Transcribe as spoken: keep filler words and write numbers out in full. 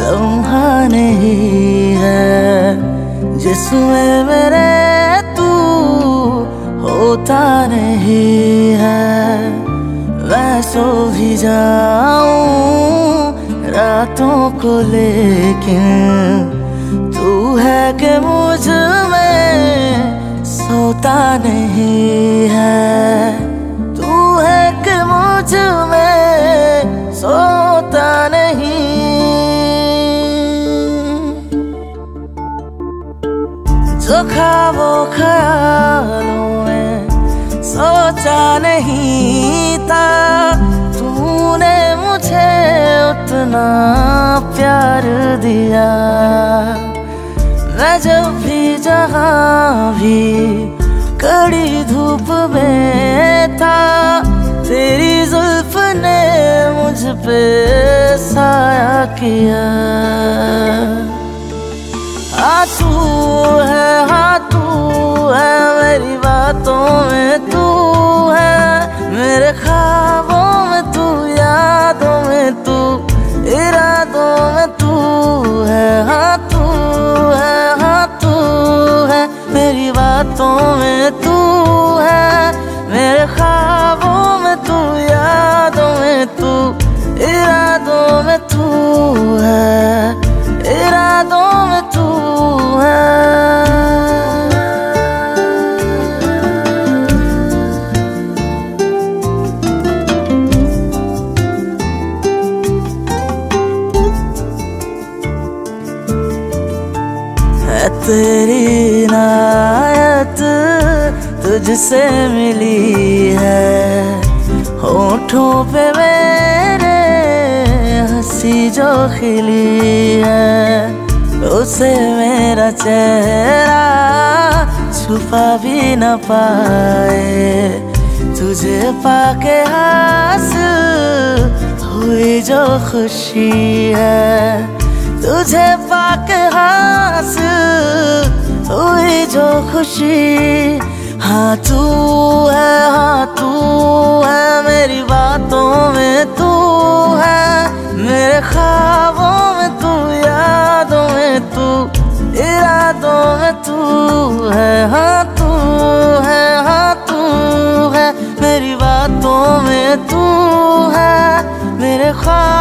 लम्हा नहीं है जिसमें मेरे तू होता नहीं है। मैं सो भी जाऊं रातों को लेकिन तू है कि मुझ में सोता नहीं है। तू है कि मुझ में सोता नहीं। जो ख्वाबों ख्यालों में सोचा नहीं था तूने मुझे उतना प्यार दिया। मैं जब भी जहाँ भी कड़ी धूप में था तेरी जुल्फ ने मुझ पे साया किया। हाँ तू है, हाँ तू है मेरी बातों में तू है, मेरे ख्वाबों में तू, यादों में तू, इरादों में तू है। हाँ तू है, हाँ तू है मेरी बातों में तू है, मेरे ख्वाबों में तू, यादों में तू, इरादों में तू है, इरादों में तू है। तेरी नायत तुझसे मिली है, होठों पे मेरे हंसी जो खिली है, उसे मेरा चेहरा छुपा भी न पाए। तुझे पाके हासिल हुई जो खुशी है, तुझे पाके हासिल हुई जो खुशी। हाँ तू है, हाँ तू है मेरी बातों में तू है, मेरे ख्वाबों में तू, यादों में तू, इरादों में तू है। हाँ तू है, हाँ तू है मेरी बातों में तू है, मेरे ख्वाब